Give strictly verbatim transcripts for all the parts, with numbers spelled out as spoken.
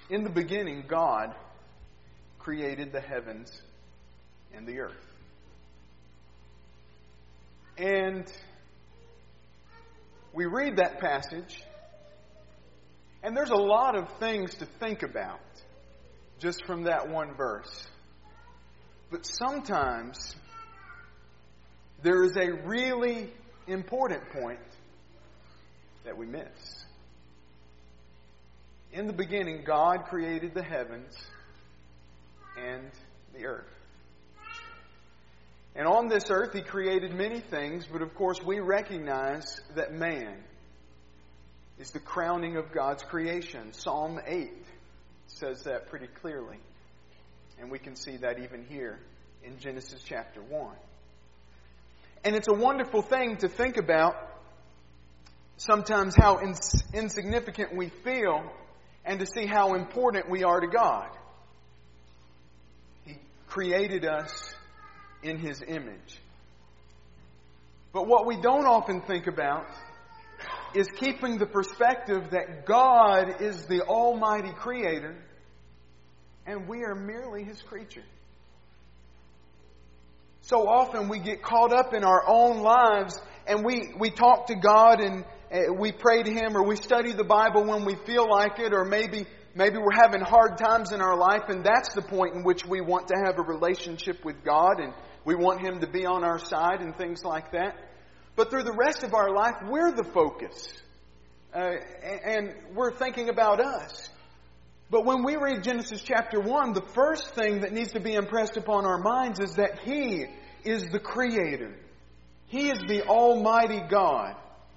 In the beginning, God created the heavens and the earth. And we read that passage, and there's a lot of things to think about just from that one verse. But sometimes there is a really important point that we miss. In the beginning, God created the heavens and the earth. And on this earth, He created many things, but of course we recognize that man is the crowning of God's creation. Psalm eight says that pretty clearly. And we can see that even here in Genesis chapter one. And it's a wonderful thing to think about sometimes how ins- insignificant we feel and to see how important we are to God. He created us in His image. But what we don't often think about is keeping the perspective that God is the Almighty Creator and we are merely His creature. So often we get caught up in our own lives and we, we talk to God and uh, we pray to Him or we study the Bible when we feel like it, or maybe maybe we're having hard times in our life and that's the point in which we want to have a relationship with God and we want Him to be on our side and things like that. But through the rest of our life, we're the focus. Uh, and we're thinking about us. But when we read Genesis chapter one, the first thing that needs to be impressed upon our minds is that He is the Creator. He is the Almighty God.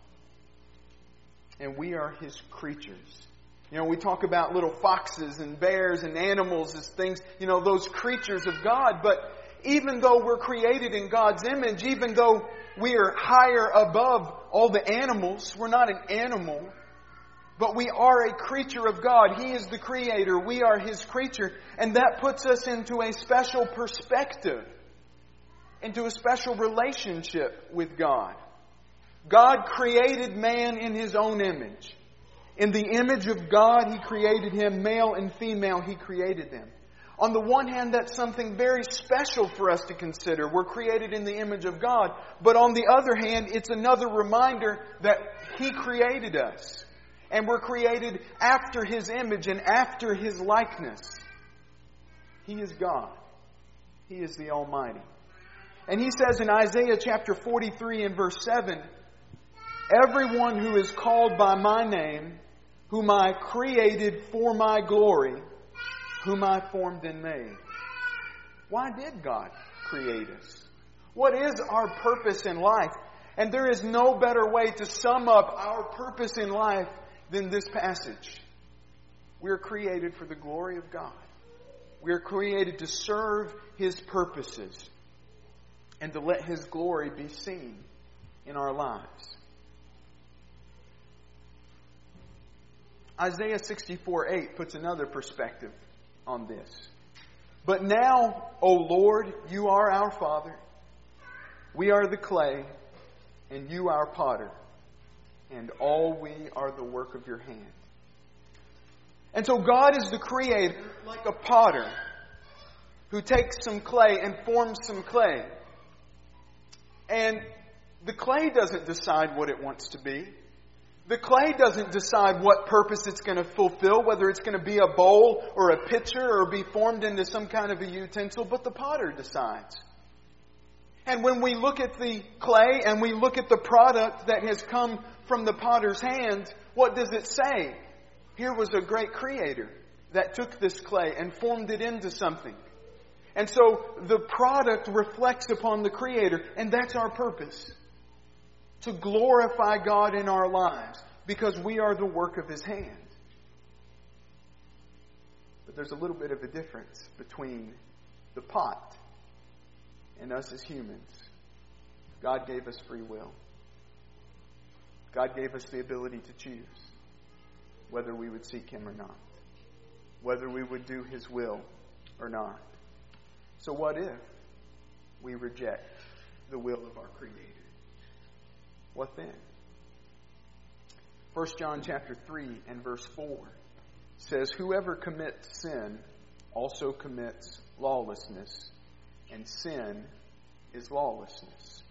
And we are His creatures. You know, we talk about little foxes and bears and animals as things, you know, those creatures of God. But even though we're created in God's image, even though we are higher above all the animals, we're not an animal, but we are a creature of God. He is the Creator. We are His creature. And that puts us into a special perspective, into a special relationship with God. God created man in His own image. In the image of God, He created him. Male and female, He created them. On the one hand, that's something very special for us to consider. We're created in the image of God. But on the other hand, it's another reminder that He created us. And we're created after His image and after His likeness. He is God. He is the Almighty. And He says in Isaiah chapter forty-three and verse seven, "Everyone who is called by my name, whom I created for my glory, whom I formed and made." Why did God create us? What is our purpose in life? And there is no better way to sum up our purpose in life than this passage. We are created for the glory of God. We are created to serve His purposes and to let His glory be seen in our lives. Isaiah sixty-four eight puts another perspective on this. "But now, O Lord, you are our Father. We are the clay, and you our potter, and all we are the work of your hand." And so God is the Creator, like a potter who takes some clay and forms some clay. And the clay doesn't decide what it wants to be. The clay doesn't decide what purpose it's going to fulfill, whether it's going to be a bowl or a pitcher or be formed into some kind of a utensil, but the potter decides. And when we look at the clay and we look at the product that has come from the potter's hand, what does it say? Here was a great Creator that took this clay and formed it into something. And so the product reflects upon the Creator, and that's our purpose. To glorify God in our lives, because we are the work of His hand. But there's a little bit of a difference between the pot and us as humans. God gave us free will. God gave us the ability to choose whether we would seek Him or not, whether we would do His will or not. So what if we reject the will of our Creator? What then? First John chapter three and verse four says, whoever commits sin also commits lawlessness, and sin is lawlessness.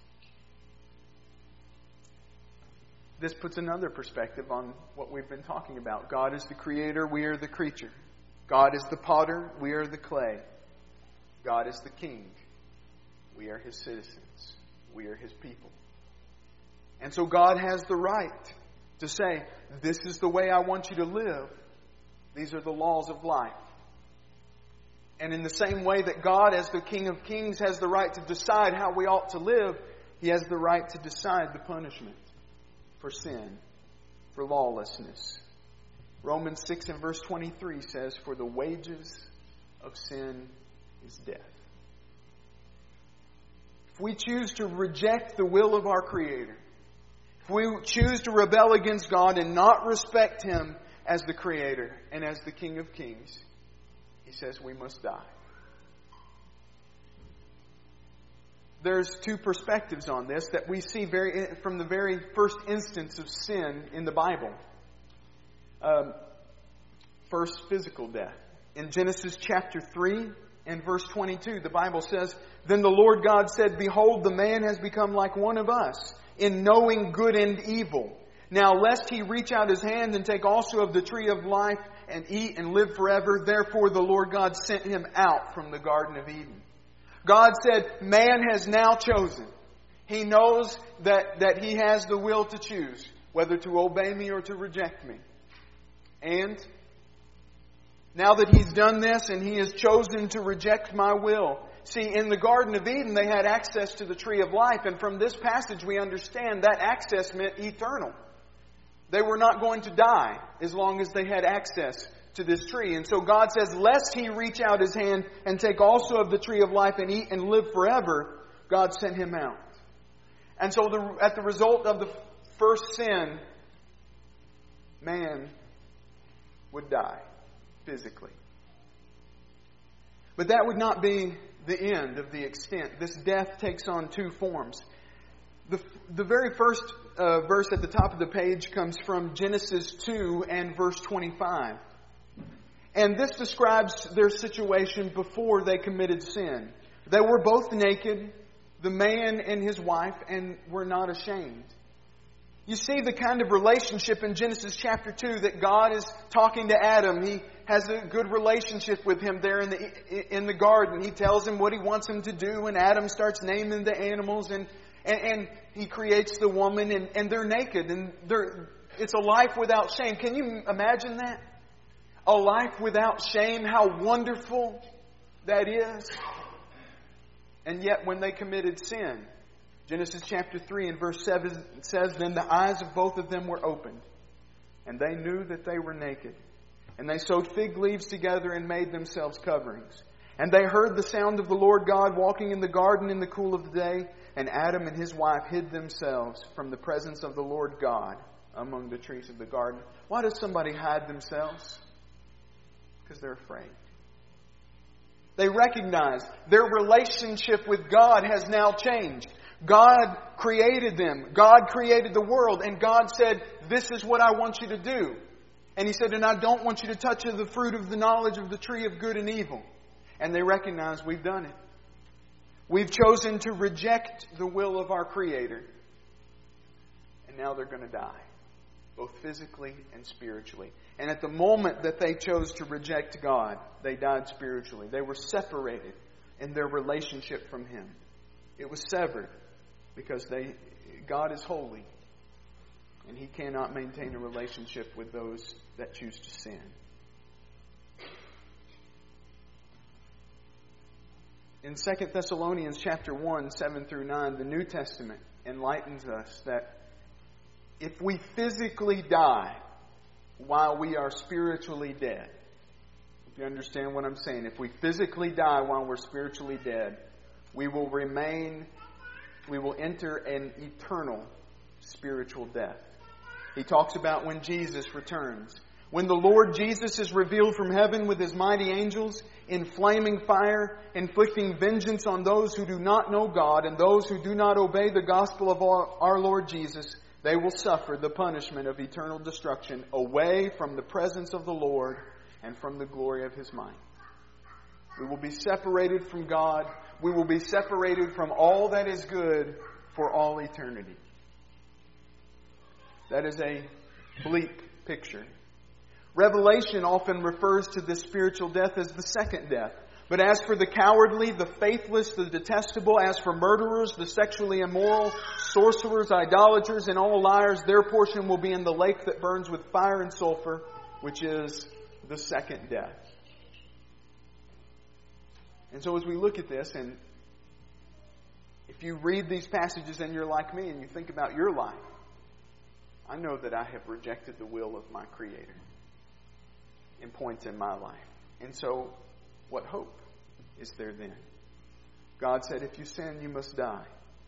This puts another perspective on what we've been talking about. God is the creator, we are the creature. God is the potter, we are the clay. God is the king, we are His citizens, we are His people. And so God has the right to say, this is the way I want you to live. These are the laws of life. And in the same way that God, as the King of Kings, has the right to decide how we ought to live, He has the right to decide the punishment for sin, for lawlessness. Romans six and verse twenty-three says, for the wages of sin is death. If we choose to reject the will of our Creator, if we choose to rebel against God and not respect Him as the Creator and as the King of Kings, He says we must die. There's two perspectives on this that we see very from the very first instance of sin in the Bible. Um, first, physical death. In Genesis chapter three and verse twenty-two, the Bible says, then the Lord God said, behold, the man has become like one of us, in knowing good and evil. Now, lest he reach out his hand and take also of the tree of life and eat and live forever, therefore the Lord God sent him out from the Garden of Eden. God said, man has now chosen. He knows that, that he has the will to choose, whether to obey me or to reject me. And now that he's done this and he has chosen to reject my will. See, in the Garden of Eden, they had access to the tree of life. And from this passage, we understand that access meant eternal. They were not going to die as long as they had access to this tree. And so God says, lest he reach out his hand and take also of the tree of life and eat and live forever, God sent him out. And so the, at the result of the first sin, man would die physically. But that would not be the end of the extent. This death takes on two forms. The, the very first uh, verse at the top of the page comes from Genesis two and verse twenty-five. And this describes their situation before they committed sin. They were both naked, the man and his wife, and were not ashamed. You see the kind of relationship in Genesis chapter two that God is talking to Adam. He has a good relationship with him there in the in the garden. He tells him what he wants him to do, and Adam starts naming the animals, and and, and he creates the woman, and, and they're naked, and they're it's a life without shame. Can you imagine that? A life without shame, how wonderful that is. And yet when they committed sin, Genesis chapter three and verse seven says, then the eyes of both of them were opened, and they knew that they were naked. And they sewed fig leaves together and made themselves coverings. And they heard the sound of the Lord God walking in the garden in the cool of the day, and Adam and his wife hid themselves from the presence of the Lord God among the trees of the garden. Why does somebody hide themselves? Because they're afraid. They recognize their relationship with God has now changed. God created them. God created the world. And God said, this is what I want you to do. And He said, and I don't want you to touch of the fruit of the knowledge of the tree of good and evil. And they recognize we've done it. We've chosen to reject the will of our Creator. And now they're going to die, both physically and spiritually. And at the moment that they chose to reject God, they died spiritually. They were separated in their relationship from Him. It was severed because they, God is holy, and He cannot maintain a relationship with those that choose to sin. In Second Thessalonians chapter one, seven through nine, the New Testament enlightens us that if we physically die while we are spiritually dead, if you understand what I'm saying, if we physically die while we're spiritually dead, we will remain, we will enter an eternal spiritual death. He talks about when Jesus returns. When the Lord Jesus is revealed from heaven with His mighty angels in flaming fire, inflicting vengeance on those who do not know God and those who do not obey the gospel of our Lord Jesus, they will suffer the punishment of eternal destruction away from the presence of the Lord and from the glory of His might. We will be separated from God. We will be separated from all that is good for all eternity. That is a bleak picture. Revelation often refers to this spiritual death as the second death. But as for the cowardly, the faithless, the detestable, as for murderers, the sexually immoral, sorcerers, idolaters, and all liars, their portion will be in the lake that burns with fire and sulfur, which is the second death. And so as we look at this, and if you read these passages and you're like me and you think about your life, I know that I have rejected the will of my Creator in points in my life. And so, what hope is there then? God said, if you sin, you must die.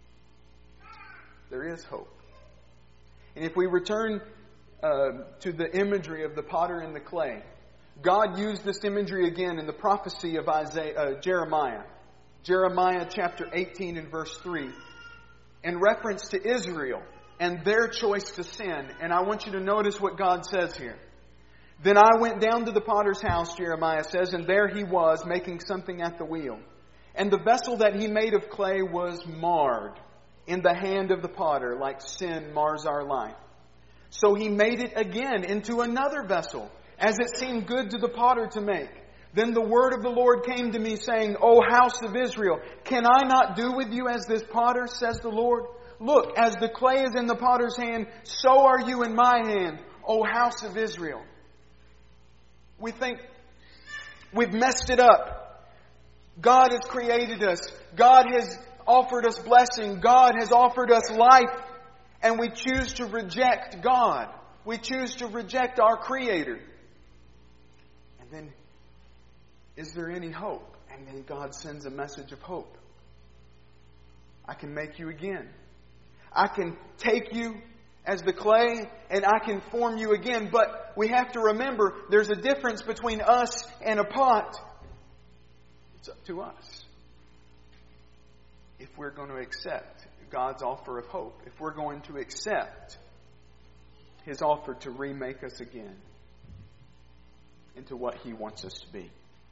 There is hope. And if we return uh, to the imagery of the potter and the clay, God used this imagery again in the prophecy of Isaiah, uh, Jeremiah. Jeremiah chapter eighteen and verse three. In reference to Israel and their choice to sin. And I want you to notice what God says here. Then I went down to the potter's house, Jeremiah says, and there he was, making something at the wheel. And the vessel that he made of clay was marred in the hand of the potter, like sin mars our life. So he made it again into another vessel, as it seemed good to the potter to make. Then the word of the Lord came to me, saying, O house of Israel, can I not do with you as this potter, says the Lord? Look, as the clay is in the potter's hand, so are you in my hand, O house of Israel. We think we've messed it up. God has created us. God has offered us blessing. God has offered us life. And we choose to reject God. We choose to reject our Creator. And then, is there any hope? And then God sends a message of hope. I can make you again. I can take you as the clay, and I can form you again. But we have to remember, there's a difference between us and a pot. It's up to us. If we're going to accept God's offer of hope, if we're going to accept His offer to remake us again into what He wants us to be.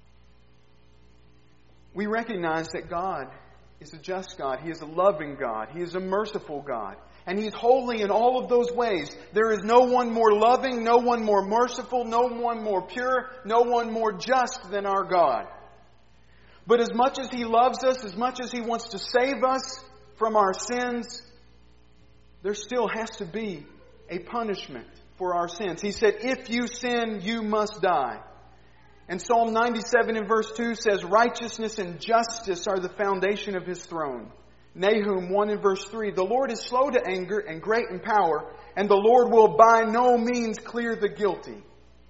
We recognize that God is a just God. He is a loving God. He is a merciful God. And He's holy in all of those ways. There is no one more loving, no one more merciful, no one more pure, no one more just than our God. But as much as He loves us, as much as He wants to save us from our sins, there still has to be a punishment for our sins. He said, if you sin, you must die. And Psalm ninety-seven in verse two says, righteousness and justice are the foundation of His throne. Nahum one in verse three, the Lord is slow to anger and great in power, and the Lord will by no means clear the guilty.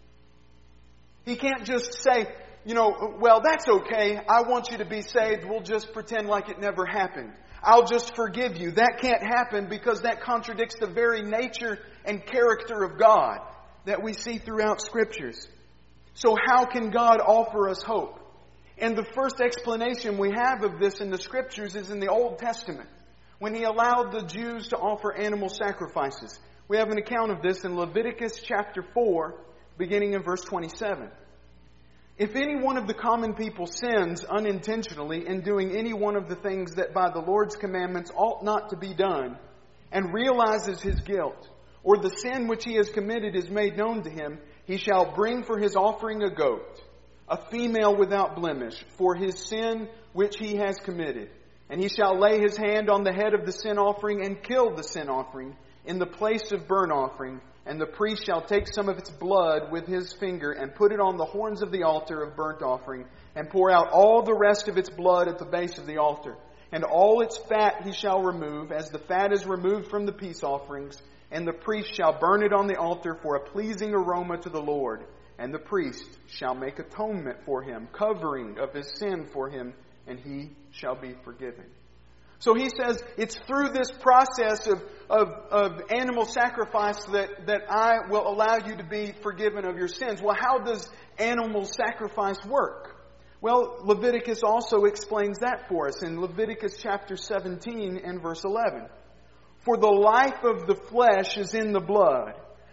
He can't just say, you know, well, that's okay. I want you to be saved. We'll just pretend like it never happened. I'll just forgive you. That can't happen because that contradicts the very nature and character of God that we see throughout Scriptures. So how can God offer us hope? And the first explanation we have of this in the Scriptures is in the Old Testament, when He allowed the Jews to offer animal sacrifices. We have an account of this in Leviticus chapter four, beginning in verse twenty-seven. If any one of the common people sins unintentionally in doing any one of the things that by the Lord's commandments ought not to be done, and realizes his guilt, or the sin which he has committed is made known to him, he shall bring for his offering a goat, a female without blemish, for his sin which he has committed. And he shall lay his hand on the head of the sin offering and kill the sin offering in the place of burnt offering. And the priest shall take some of its blood with his finger and put it on the horns of the altar of burnt offering and pour out all the rest of its blood at the base of the altar. And all its fat he shall remove, as the fat is removed from the peace offerings. And the priest shall burn it on the altar for a pleasing aroma to the Lord. And the priest shall make atonement for him, covering of his sin for him, and he shall be forgiven. So he says it's through this process of, of, of animal sacrifice that, that I will allow you to be forgiven of your sins. Well, how does animal sacrifice work? Well, Leviticus also explains that for us in Leviticus chapter seventeen and verse eleven. For the life of the flesh is in the blood,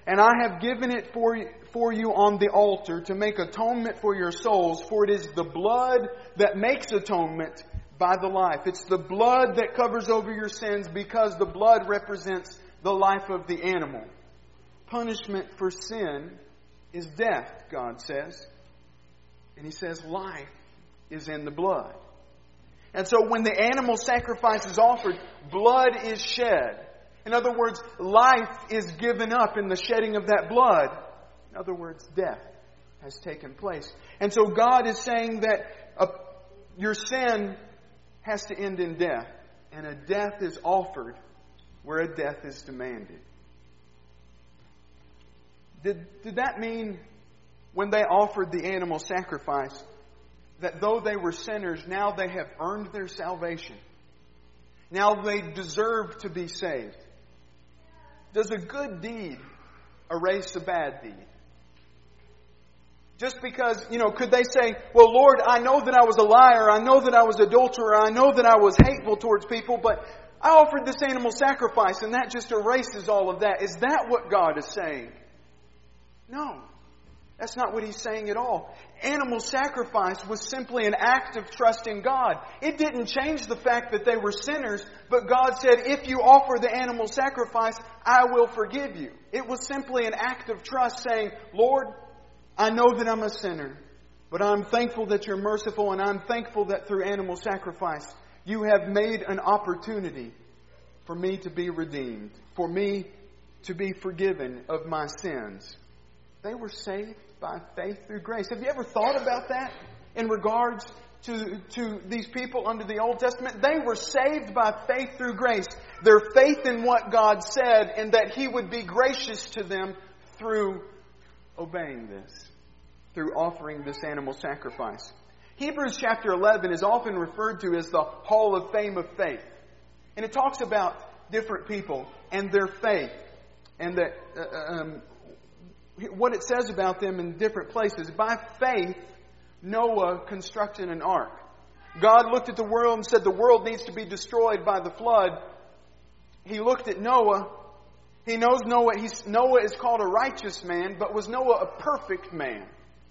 And I have given it for, for you on the altar to make atonement for your souls, for it is the blood that makes atonement by the life. It's the blood that covers over your sins because the blood represents the life of the animal. Punishment for sin is death, God says. And He says life is in the blood. And so when the animal sacrifice is offered, blood is shed. In other words, life is given up in the shedding of that blood. In other words, death has taken place. And so God is saying that a, your sin has to end in death. And a death is offered where a death is demanded. Did, did that mean when they offered the animal sacrifice that though they were sinners, now they have earned their salvation? Now they deserve to be saved? Does a good deed erase a bad deed? Just because, you know, could they say, well, Lord, I know that I was a liar, I know that I was an adulterer, I know that I was hateful towards people, but I offered this animal sacrifice and that just erases all of that. Is that what God is saying? No. That's not what He's saying at all. Animal sacrifice was simply an act of trust in God. It didn't change the fact that they were sinners, but God said, if you offer the animal sacrifice, I will forgive you. It was simply an act of trust saying, Lord, I know that I'm a sinner, but I'm thankful that You're merciful, and I'm thankful that through animal sacrifice, You have made an opportunity for me to be redeemed, for me to be forgiven of my sins. They were saved by faith through grace. Have you ever thought about that in regards to, to these people under the Old Testament? They were saved by faith through grace. Their faith in what God said and that He would be gracious to them through obeying this, through offering this animal sacrifice. Hebrews chapter eleven is often referred to as the Hall of Fame of Faith. And it talks about different people and their faith and that uh, um, what it says about them in different places. By faith, Noah constructed an ark. God looked at the world and said the world needs to be destroyed by the flood. He looked at Noah. He knows Noah. He's, Noah is called a righteous man, but was Noah a perfect man?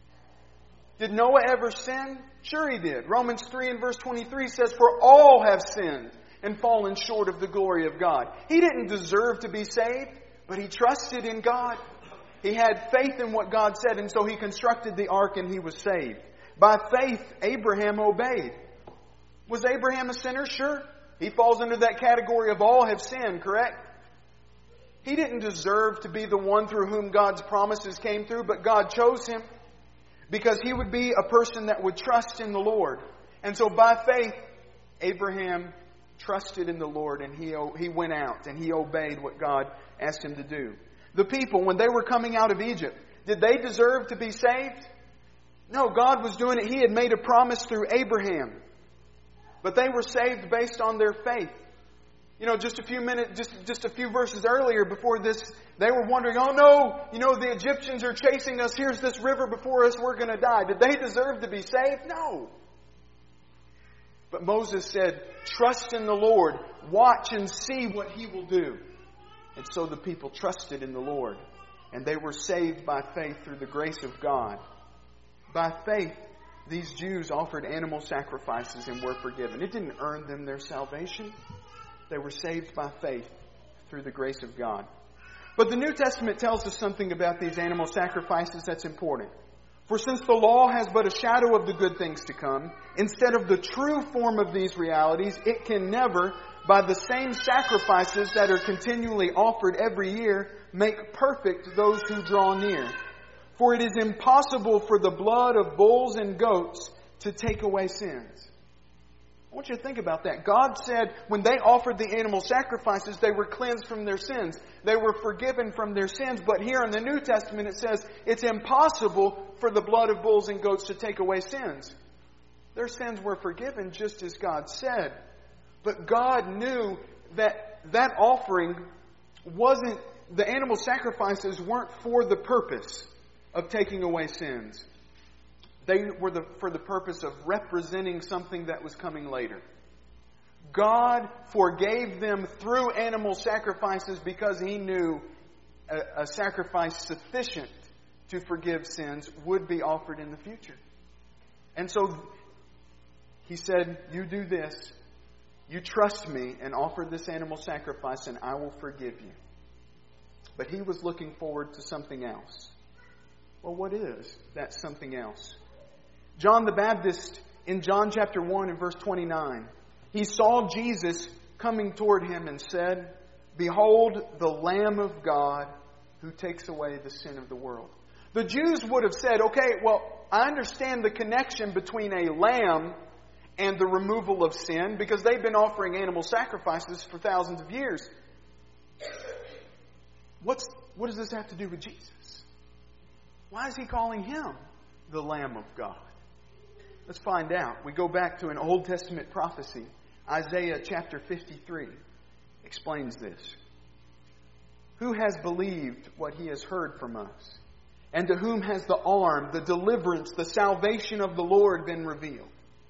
Did Noah ever sin? Sure he did. Romans three and verse twenty-three says, for all have sinned and fallen short of the glory of God. He didn't deserve to be saved, but he trusted in God. He had faith in what God said, and so he constructed the ark and he was saved. By faith, Abraham obeyed. Was Abraham a sinner? Sure. He falls under that category of all have sinned, correct? He didn't deserve to be the one through whom God's promises came through, but God chose him because he would be a person that would trust in the Lord. And so by faith, Abraham trusted in the Lord and he, he went out and he obeyed what God asked him to do. The people, when they were coming out of Egypt, did they deserve to be saved? No, God was doing it. He had made a promise through Abraham. But they were saved based on their faith. You know, just a few minutes, just, just a few verses earlier before this, they were wondering, oh no, you know, the Egyptians are chasing us. Here's this river before us. We're going to die. Did they deserve to be saved? No. But Moses said, trust in the Lord. Watch and see what He will do. And so the people trusted in the Lord. And they were saved by faith through the grace of God. By faith, these Jews offered animal sacrifices and were forgiven. It didn't earn them their salvation. They were saved by faith through the grace of God. But the New Testament tells us something about these animal sacrifices that's important. For since the law has but a shadow of the good things to come, instead of the true form of these realities, it can never, by the same sacrifices that are continually offered every year, make perfect those who draw near. For it is impossible for the blood of bulls and goats to take away sins. I want you to think about that. God said when they offered the animal sacrifices, they were cleansed from their sins. They were forgiven from their sins. But here in the New Testament it says it's impossible for the blood of bulls and goats to take away sins. Their sins were forgiven just as God said. But God knew that that offering wasn't, the animal sacrifices weren't for the purpose of taking away sins. They were the, for the purpose of representing something that was coming later. God forgave them through animal sacrifices because He knew a, a sacrifice sufficient to forgive sins would be offered in the future. And so he said, you do this, you trust me and offer this animal sacrifice and I will forgive you. But he was looking forward to something else. Well, what is that something else? John the Baptist, in John chapter one and verse twenty-nine, he saw Jesus coming toward him and said, behold, the Lamb of God who takes away the sin of the world. The Jews would have said, okay, well, I understand the connection between a lamb and the removal of sin because they've been offering animal sacrifices for thousands of years. What's, what does this have to do with Jesus? Why is he calling him the Lamb of God? Let's find out. We go back to an Old Testament prophecy. Isaiah chapter fifty-three explains this. Who has believed what he has heard from us? And to whom has the arm, the deliverance, the salvation of the Lord been revealed?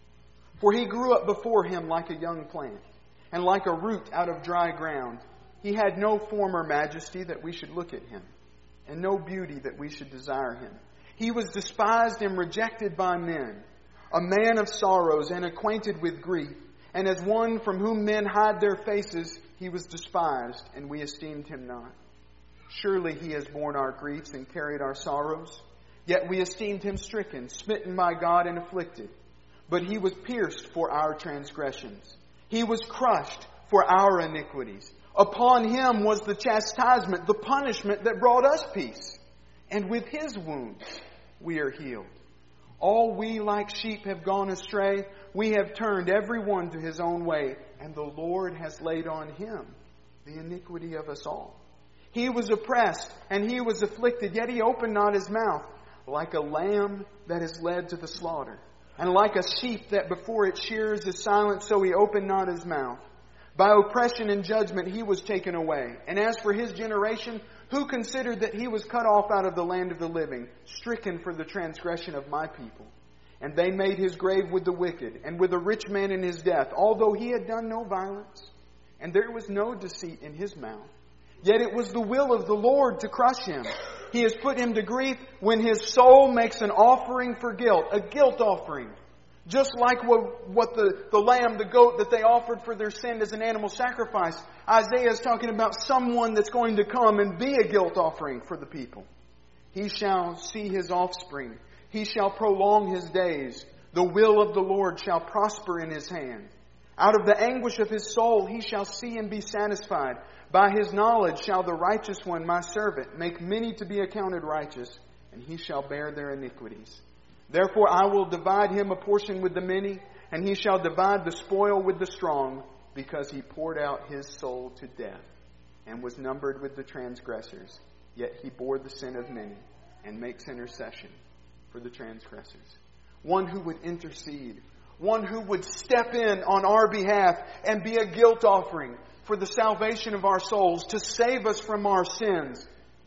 For he grew up before him like a young plant, and like a root out of dry ground. He had no form or majesty that we should look at him, and no beauty that we should desire him. He was despised and rejected by men, a man of sorrows and acquainted with grief. And as one from whom men hide their faces, he was despised, and we esteemed him not. Surely he has borne our griefs and carried our sorrows. Yet we esteemed him stricken, smitten by God, and afflicted. But he was pierced for our transgressions. He was crushed for our iniquities. Upon him was the chastisement, the punishment that brought us peace. And with his wounds we are healed. All we like sheep have gone astray. We have turned every one to his own way. And the Lord has laid on him the iniquity of us all. He was oppressed and he was afflicted, yet he opened not his mouth. Like a lamb that is led to the slaughter, and like a sheep that before its shears is silent, so he opened not his mouth. By oppression and judgment he was taken away. And as for his generation, who considered that he was cut off out of the land of the living, stricken for the transgression of my people? And they made his grave with the wicked, and with a rich man in his death, although he had done no violence, and there was no deceit in his mouth. Yet it was the will of the Lord to crush him. He has put him to grief when his soul makes an offering for guilt, a guilt offering. Just like what, what the, the lamb, the goat that they offered for their sin as an animal sacrifice. Isaiah is talking about someone that's going to come and be a guilt offering for the people. He shall see his offspring. He shall prolong his days. The will of the Lord shall prosper in his hand. Out of the anguish of his soul he shall see and be satisfied. By his knowledge shall the righteous one, my servant, make many to be accounted righteous, and he shall bear their iniquities. Therefore I will divide him a portion with the many, and he shall divide the spoil with the strong, because he poured out his soul to death, and was numbered with the transgressors. Yet he bore the sin of many, and makes intercession for the transgressors. One who would intercede, one who would step in on our behalf and be a guilt offering for the salvation of our souls, to save us from our sins.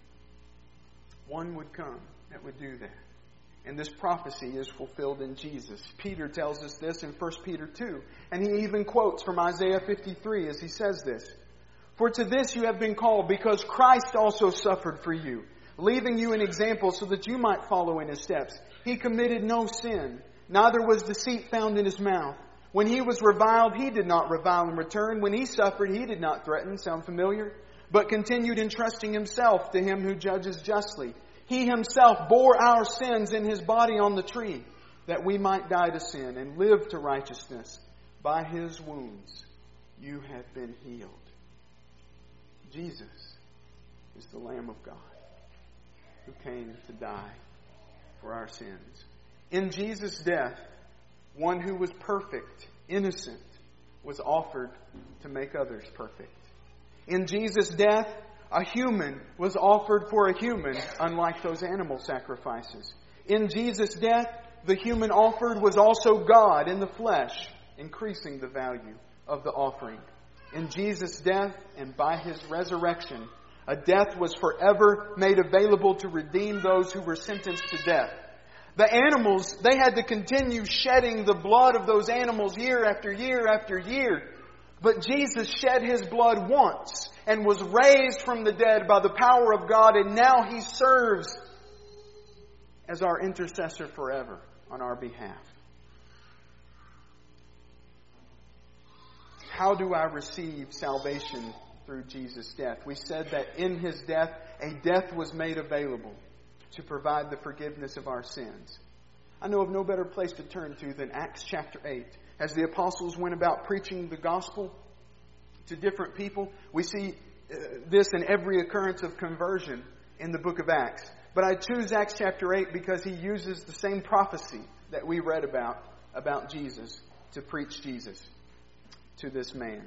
One would come that would do that. And this prophecy is fulfilled in Jesus. Peter tells us this in First Peter two. And he even quotes from Isaiah fifty-three as he says this. For to this you have been called, because Christ also suffered for you, leaving you an example so that you might follow in his steps. He committed no sin, neither was deceit found in his mouth. When he was reviled, he did not revile in return. When he suffered, he did not threaten. Sound familiar? But continued entrusting himself to him who judges justly. He himself bore our sins in his body on the tree, that we might die to sin and live to righteousness. By his wounds you have been healed. Jesus is the Lamb of God who came to die for our sins. In Jesus' death, one who was perfect, innocent, was offered to make others perfect. In Jesus' death, a human was offered for a human, unlike those animal sacrifices. In Jesus' death, the human offered was also God in the flesh, increasing the value of the offering. In Jesus' death and by his resurrection, a death was forever made available to redeem those who were sentenced to death. The animals, they had to continue shedding the blood of those animals year after year after year But Jesus shed His blood once and was raised from the dead by the power of God, and now He serves as our intercessor forever on our behalf. How do I receive salvation through Jesus' death? We said that in His death, a death was made available to provide the forgiveness of our sins. I know of no better place to turn to than Acts chapter eight. As the apostles went about preaching the gospel to different people, we see uh, this in every occurrence of conversion in the book of Acts. But I choose Acts chapter eight because he uses the same prophecy that we read about, about Jesus, to preach Jesus to this man.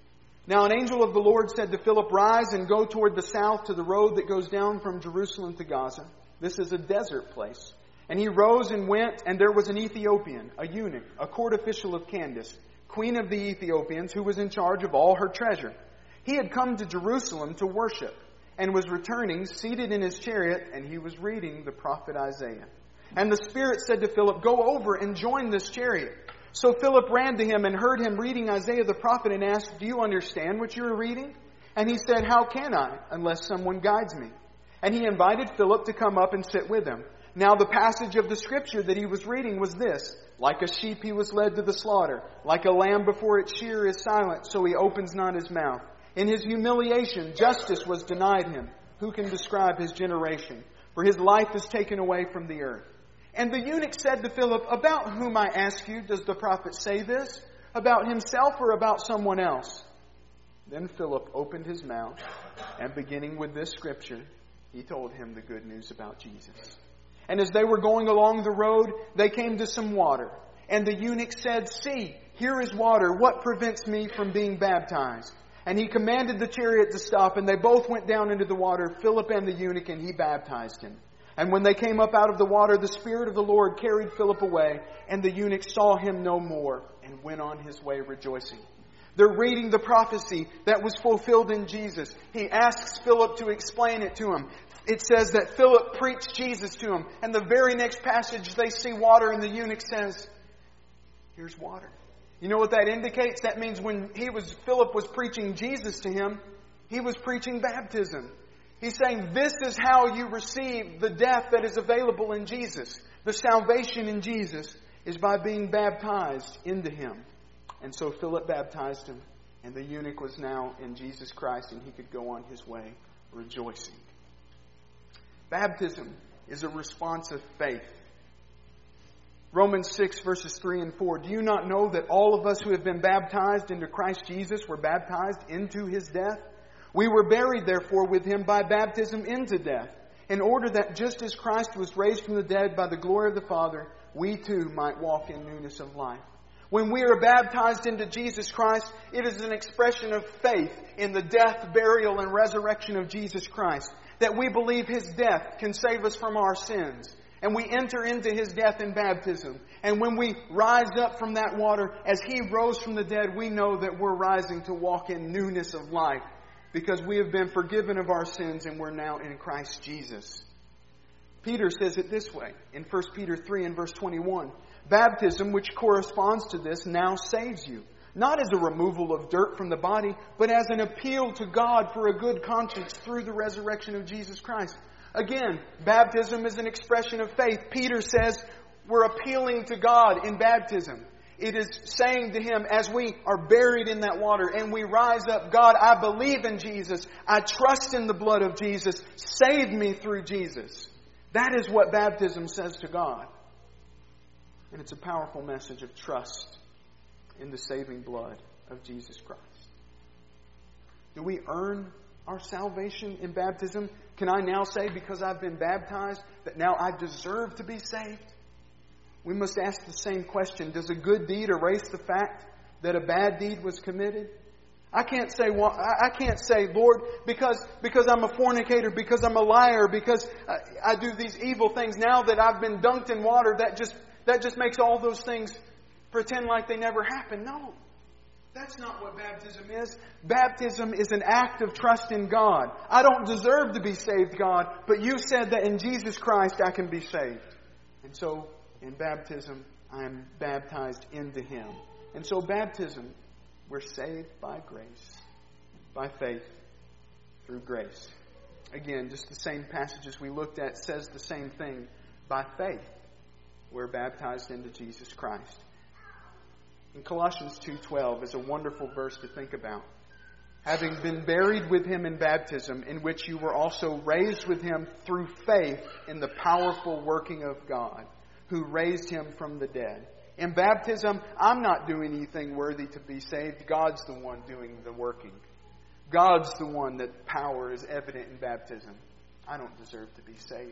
Now an angel of the Lord said to Philip, "Rise and go toward the south to the road that goes down from Jerusalem to Gaza. This is a desert place." And he rose and went, and there was an Ethiopian, a eunuch, a court official of Candace, queen of the Ethiopians, who was in charge of all her treasure. He had come to Jerusalem to worship, and was returning, seated in his chariot, and he was reading the prophet Isaiah. And the Spirit said to Philip, "Go over and join this chariot." So Philip ran to him and heard him reading Isaiah the prophet and asked, "Do you understand what you are reading?" And he said, "How can I, unless someone guides me?" And he invited Philip to come up and sit with him. Now the passage of the scripture that he was reading was this: "Like a sheep he was led to the slaughter. Like a lamb before its shearer is silent, so he opens not his mouth. In his humiliation, justice was denied him. Who can describe his generation? For his life is taken away from the earth." And the eunuch said to Philip, "About whom, I ask you, does the prophet say this? About himself or about someone else?" Then Philip opened his mouth, and beginning with this scripture, he told him the good news about Jesus. And as they were going along the road, they came to some water. And the eunuch said, "See, here is water. What prevents me from being baptized?" And he commanded the chariot to stop, and they both went down into the water, Philip and the eunuch, and he baptized him. And when they came up out of the water, the Spirit of the Lord carried Philip away, and the eunuch saw him no more, and went on his way rejoicing. They're reading the prophecy that was fulfilled in Jesus. He asks Philip to explain it to him. It says that Philip preached Jesus to him. And the very next passage, they see water, and the eunuch says, "Here's water." You know what that indicates? That means when he was Philip was preaching Jesus to him, he was preaching baptism. He's saying, this is how you receive the death that is available in Jesus. The salvation in Jesus is by being baptized into Him. And so Philip baptized him, and the eunuch was now in Jesus Christ, and he could go on his way rejoicing. Baptism is a response of faith. Romans six verses three and four. "Do you not know that all of us who have been baptized into Christ Jesus were baptized into His death? We were buried, therefore, with Him by baptism into death, in order that just as Christ was raised from the dead by the glory of the Father, we too might walk in newness of life." When we are baptized into Jesus Christ, it is an expression of faith in the death, burial, and resurrection of Jesus Christ. That we believe His death can save us from our sins. And we enter into His death in baptism. And when we rise up from that water, as He rose from the dead, we know that we're rising to walk in newness of life. Because we have been forgiven of our sins and we're now in Christ Jesus. Peter says it this way in First Peter three and verse twenty-one. "Baptism, which corresponds to this, now saves you. Not as a removal of dirt from the body, but as an appeal to God for a good conscience through the resurrection of Jesus Christ." Again, baptism is an expression of faith. Peter says we're appealing to God in baptism. It is saying to Him, as we are buried in that water and we rise up, "God, I believe in Jesus. I trust in the blood of Jesus. Save me through Jesus." That is what baptism says to God. And it's a powerful message of trust in the saving blood of Jesus Christ. Do we earn our salvation in baptism? Can I now say, because I've been baptized, that now I deserve to be saved? We must ask the same question. Does a good deed erase the fact that a bad deed was committed? I can't say, well, I can't say, "Lord, because, because I'm a fornicator, because I'm a liar, because I, I do these evil things, now that I've been dunked in water, that just, that just makes all those things pretend like they never happened." No. That's not what baptism is. Baptism is an act of trust in God. I don't deserve to be saved, God, but You said that in Jesus Christ I can be saved. And so, in baptism, I am baptized into Him. And so baptism We're saved by grace, by faith, through grace. Again, just the same passages we looked at says the same thing. By faith, we're baptized into Jesus Christ. In Colossians two twelve is a wonderful verse to think about. Having been buried with Him in baptism, in which you were also raised with Him through faith in the powerful working of God, who raised Him from the dead. In baptism, I'm not doing anything worthy to be saved. God's the one doing the working. God's the one that power is evident in baptism. I don't deserve to be saved.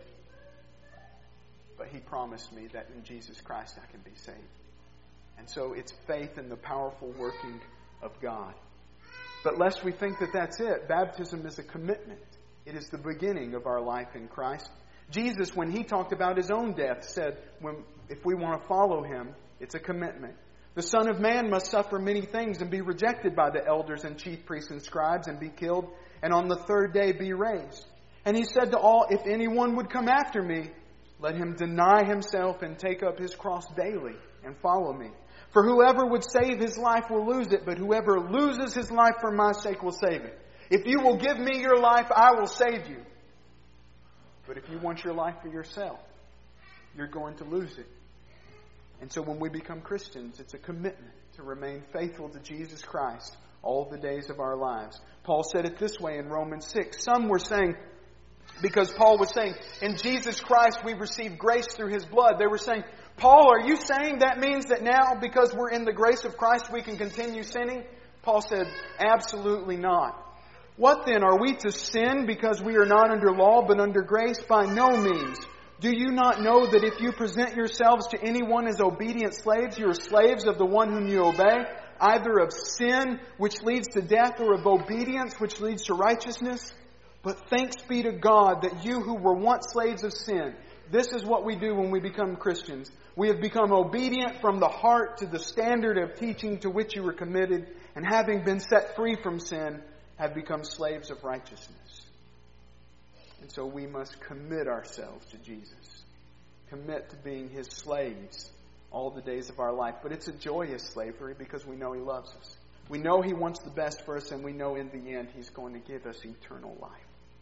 But He promised me that in Jesus Christ I can be saved. And so it's faith in the powerful working of God. But lest we think that that's it, baptism is a commitment. It is the beginning of our life in Christ. Jesus, when He talked about His own death, said, when, if we want to follow Him, it's a commitment. The Son of Man must suffer many things and be rejected by the elders and chief priests and scribes and be killed, and on the third day be raised. And He said to all, if anyone would come after me, let him deny himself and take up his cross daily and follow me. For whoever would save his life will lose it, but whoever loses his life for my sake will save it. If you will give me your life, I will save you. But if you want your life for yourself, you're going to lose it. And so when we become Christians, it's a commitment to remain faithful to Jesus Christ all the days of our lives. Paul said it this way in Romans six. Some were saying, because Paul was saying, in Jesus Christ we receive grace through His blood. They were saying, Paul, are you saying that means that now, because we're in the grace of Christ, we can continue sinning? Paul said, absolutely not. What then? Are we to sin because we are not under law but under grace? By no means. Do you not know that if you present yourselves to anyone as obedient slaves, you are slaves of the one whom you obey, either of sin, which leads to death, or of obedience, which leads to righteousness? But thanks be to God that you who were once slaves of sin, this is what we do when we become Christians. We have become obedient from the heart to the standard of teaching to which you were committed, and having been set free from sin, have become slaves of righteousness. And so we must commit ourselves to Jesus. Commit to being His slaves all the days of our life. But it's a joyous slavery because we know He loves us. We know He wants the best for us, and we know in the end He's going to give us eternal life.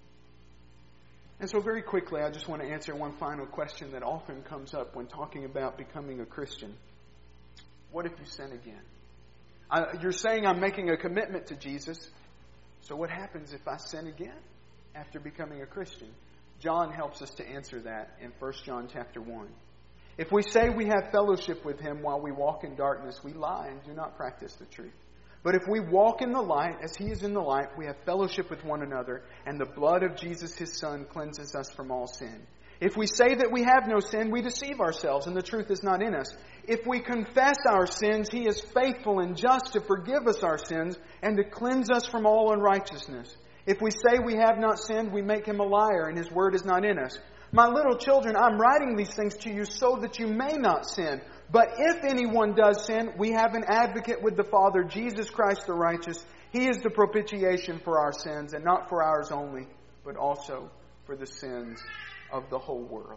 And so very quickly, I just want to answer one final question that often comes up when talking about becoming a Christian. What if you sin again? I, you're saying I'm making a commitment to Jesus. So what happens if I sin again after becoming a Christian? John helps us to answer that in First John chapter one. If we say we have fellowship with Him while we walk in darkness, we lie and do not practice the truth. But if we walk in the light, as He is in the light, we have fellowship with one another, and the blood of Jesus, His Son, cleanses us from all sin. If we say that we have no sin, we deceive ourselves, and the truth is not in us. If we confess our sins, He is faithful and just to forgive us our sins and to cleanse us from all unrighteousness. If we say we have not sinned, we make Him a liar, and His word is not in us. My little children, I'm writing these things to you so that you may not sin. But if anyone does sin, we have an advocate with the Father, Jesus Christ the righteous. He is the propitiation for our sins, and not for ours only, but also for the sins of the whole world.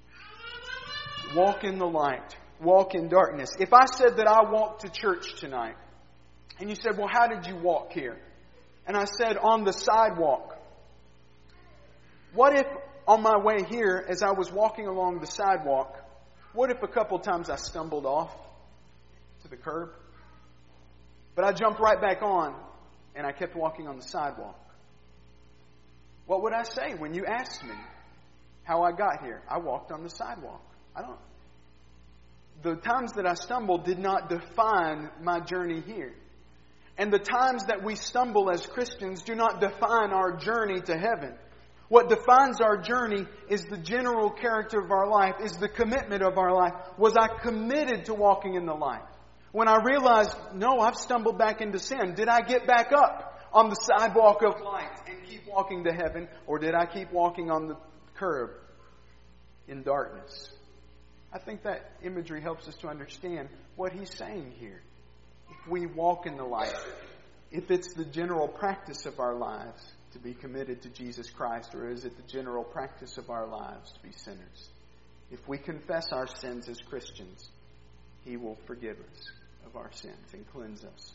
Walk in the light. Walk in darkness. If I said that I walked to church tonight, and you said, well, how did you walk here? And I said, on the sidewalk. What if on my way here, as I was walking along the sidewalk, what if a couple times I stumbled off to the curb? But I jumped right back on and I kept walking on the sidewalk. What would I say when you asked me how I got here? I walked on the sidewalk. I don't. The times that I stumbled did not define my journey here. And the times that we stumble as Christians do not define our journey to heaven. What defines our journey is the general character of our life, is the commitment of our life. Was I committed to walking in the light? When I realized, no, I've stumbled back into sin, did I get back up on the sidewalk of light and keep walking to heaven? Or did I keep walking on the curb in darkness? I think that imagery helps us to understand what he's saying here. If we walk in the light, if it's the general practice of our lives to be committed to Jesus Christ, or is it the general practice of our lives to be sinners? If we confess our sins as Christians, He will forgive us of our sins and cleanse us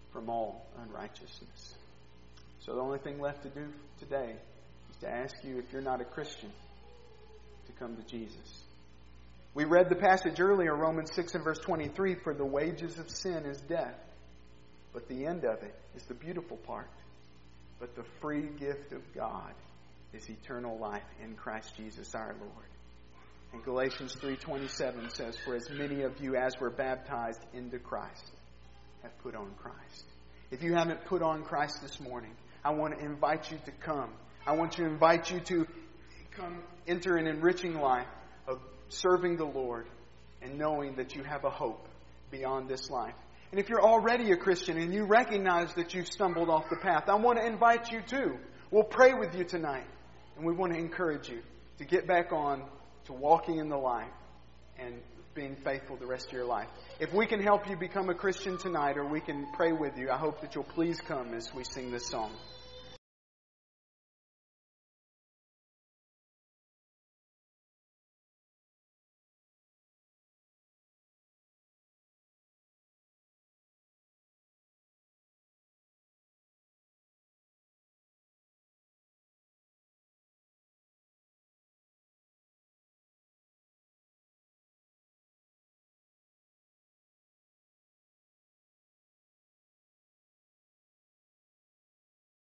from all unrighteousness. So the only thing left to do today is to ask you, if you're not a Christian, to come to Jesus. We read the passage earlier, Romans six and verse twenty-three, for the wages of sin is death, but the end of it is the beautiful part. But the free gift of God is eternal life in Christ Jesus our Lord. And Galatians three twenty-seven says, for as many of you as were baptized into Christ have put on Christ. If you haven't put on Christ this morning, I want to invite you to come. I want to invite you to come enter an enriching life of serving the Lord and knowing that you have a hope beyond this life. And if you're already a Christian and you recognize that you've stumbled off the path, I want to invite you too. We'll pray with you tonight. And we want to encourage you to get back on to walking in the light and being faithful the rest of your life. If we can help you become a Christian tonight, or we can pray with you, I hope that you'll please come as we sing this song.